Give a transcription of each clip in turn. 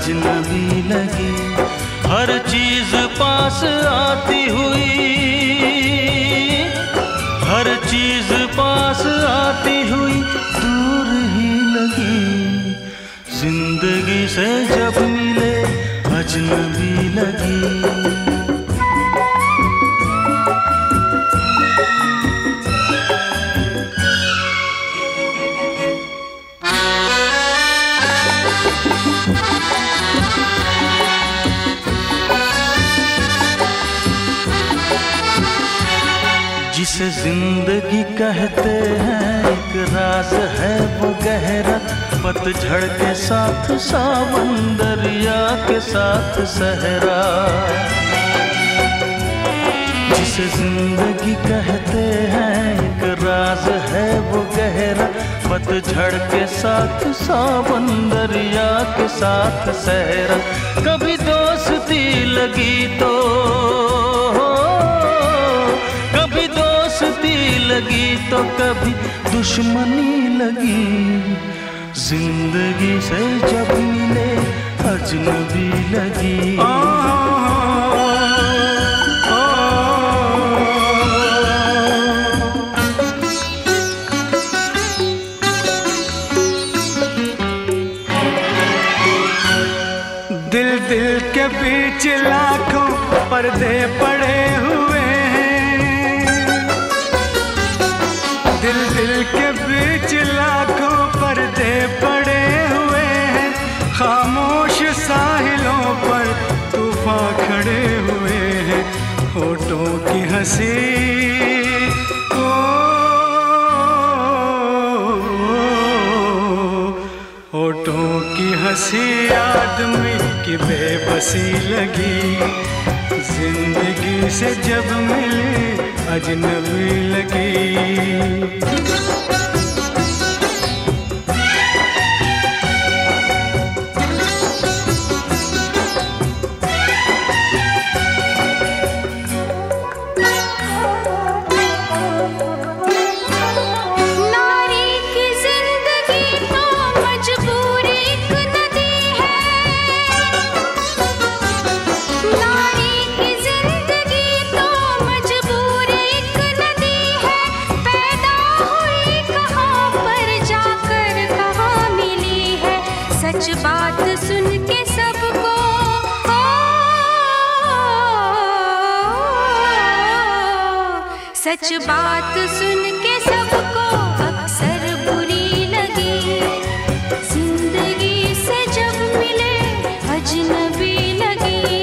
अजनबी लगी। हर चीज पास आती हुई, हर चीज पास आती हुई दूर ही लगी। जिंदगी से जब मिले अजनबी लगी। जिसे जिंदगी कहते हैं एक राज है वो गहरा, पतझड़ के साथ सावन दरिया के साथ सहरा। जिसे जिंदगी कहते हैं एक राज है वो गहरा, पतझड़ के साथ सावन दरिया के साथ सहरा। कभी दोस्ती लगी तो, कभी दोस्ती लगी तो कभी दुश्मनी लगी। जिंदगी से जब मिले अजनबी लगी। दिल दिल के बीच लाखों पर्दे पड़े हुए हैं, दिल दिल के बीच लाखों पर्दे पड़े हुए हैं। खामोश साहिलों पर तूफान खड़े हुए हैं। होठों की हंसी होठों की हंसी आदमी की बेबसी लगी। जिंदगी से जब मिली अजनबी लगी। सच बात सुन के सबको सच बात सुन के सबको अक्सर बुरी लगी। जिंदगी से जब मिले अजनबी लगी।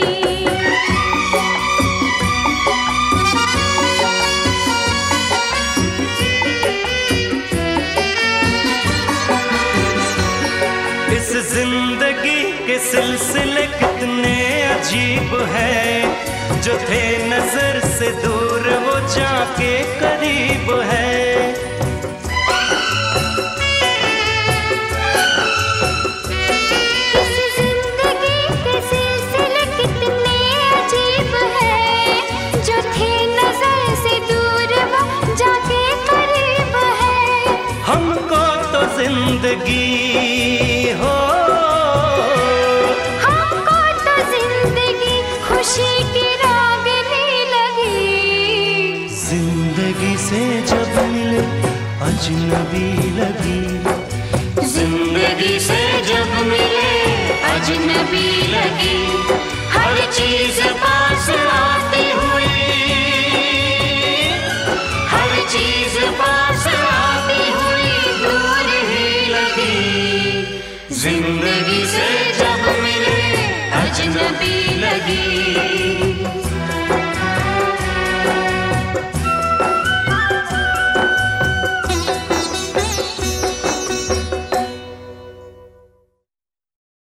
इस जिंदगी के सिलसिले कितने अजीब है, जो थे नजर से दूर वो जाके करीब है। इस जिंदगी के सिलसिले कितने अजीब है, जो थे नजर से दूर वो जाके करीब है। हमको तो जिंदगी खुशी की रागनी लगी। जिंदगी से जब मिले अजनबी लगी। जिंदगी से जब मिले अजनबी लगी। हर चीज